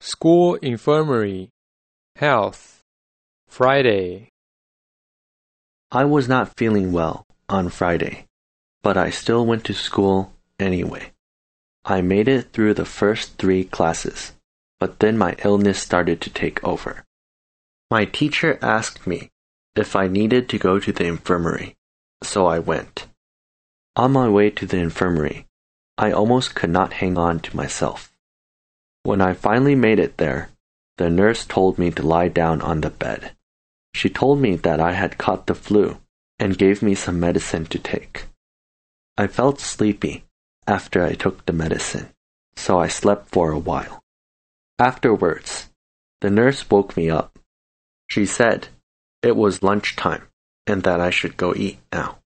School infirmary. Health. Friday. I was not feeling well on Friday, but I still went to school anyway. I made it through the first 3 classes, but then my illness started to take over. My teacher asked me if I needed to go to the infirmary, so I went. On my way to the infirmary, I almost could not hang on to myself. When I finally made it there, the nurse told me to lie down on the bed. She told me that I had caught the flu and gave me some medicine to take. I felt sleepy after I took the medicine, so I slept for a while. Afterwards, the nurse woke me up. She said it was lunchtime and that I should go eat now.